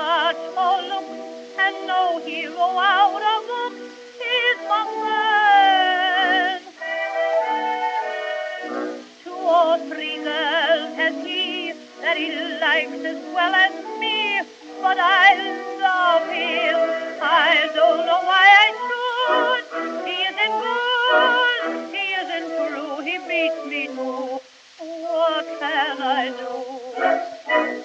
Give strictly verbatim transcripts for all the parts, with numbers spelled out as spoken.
much for looks, and no hero out of books is my man. Two or three girls has he that he likes as well as me, but I love him. I don't know why I should. He isn't good, he isn't true, he beats me too. What can I do?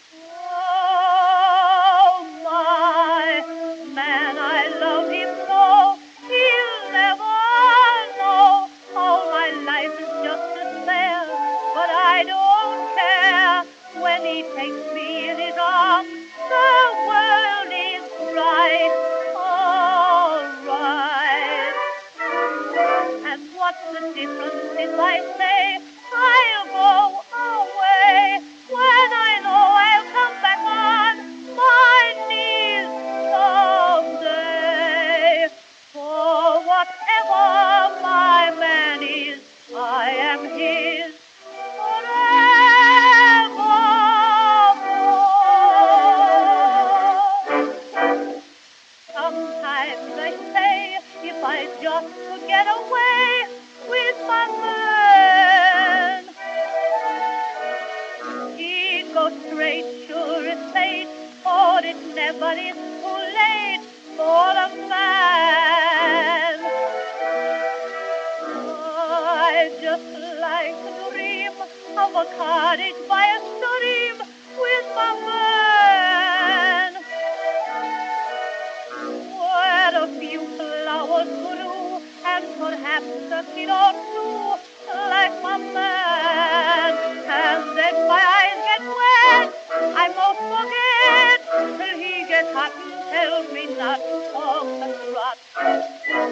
Oh, my man, I love him so, he'll never know. All my life is just a spell, but I don't care. When he takes me in his arms, the world is bright, all right. And what's the difference if I say I'll go away, when I know I'll come back on my knees someday? For whatever my man is, I am his forevermore. Sometimes I say, if I just could get away with my man, he'd go straight, sure as fate, for it never is too late for a man. I just like to dream of a cottage by a stream with my man, where a few flowers grew, and perhaps a kid or two, like my man. And then my eyes get wet, I most forget, till he gets hot and tells me not to talk and rot.